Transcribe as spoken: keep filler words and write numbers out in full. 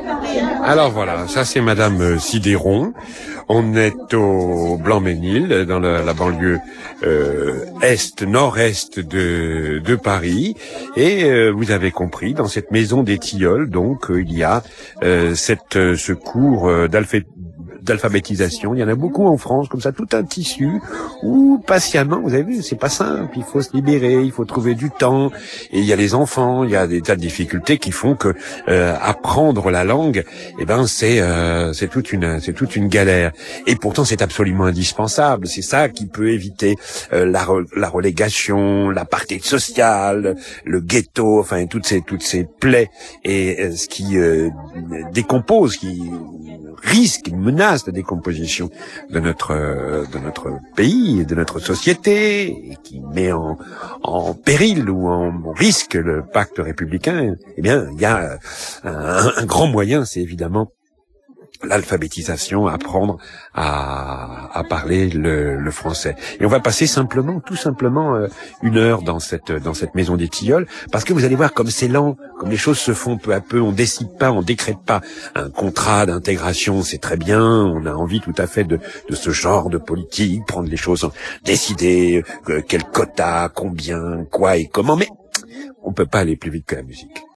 Alors voilà, ça c'est Madame Sidéron. On est au Blanc-Mesnil, dans la, la banlieue euh, est, nord-est de, de Paris. Et euh, vous avez compris, dans cette maison des Tilleuls, donc euh, il y a euh, cette, euh, ce cours euh, d'alphabétisation. d'alphabétisation. Il y en a beaucoup en France, comme ça, tout un tissu où patiemment, vous avez vu, c'est pas simple, il faut se libérer, il faut trouver du temps, et il y a les enfants, il y a des tas de difficultés qui font que euh, apprendre la langue, eh ben c'est euh, c'est toute une c'est toute une galère. Et pourtant, c'est absolument indispensable. C'est ça qui peut éviter euh, la re, la relégation, l'apartheid social, le ghetto, enfin toutes ces toutes ces plaies et euh, ce qui euh, décompose, qui risque, une menace de décomposition de notre de notre pays et de notre société, et qui met en en péril ou en risque le pacte républicain. Eh bien, il y a un, un grand moyen, c'est évidemment l'alphabétisation, apprendre à, à parler le, le français. Et on va passer simplement, tout simplement, euh, une heure dans cette dans cette maison des Tilleuls, parce que vous allez voir comme c'est lent, comme les choses se font peu à peu. On décide pas, on décrète pas un contrat d'intégration. C'est très bien, on a envie tout à fait de de ce genre de politique, prendre les choses, décider euh, quel quota, combien, quoi et comment. Mais on peut pas aller plus vite que la musique.